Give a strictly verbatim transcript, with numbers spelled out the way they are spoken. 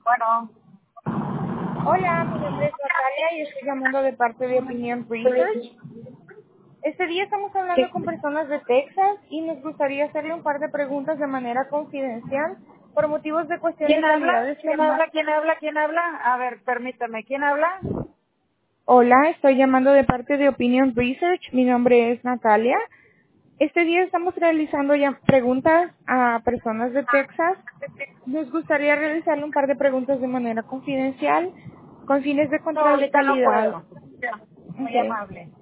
Bueno, Hola, mi nombre es Natalia y estoy llamando de parte de Opinion Research. Este día estamos hablando con personas de Texas y nos gustaría hacerle un par de preguntas de manera confidencial por motivos de cuestión ¿quién de calidad habla? de su ¿Quién llamada. habla? ¿Quién habla? ¿Quién habla? A ver, permítame, ¿quién habla? Hola, estoy llamando de parte de Opinion Research. Mi nombre es Natalia. Este día estamos realizando ya preguntas a personas de Texas. Nos gustaría realizarle un par de preguntas de manera confidencial con fines de No, control de ahorita no calidad. puedo. Ya, muy Ok. amable.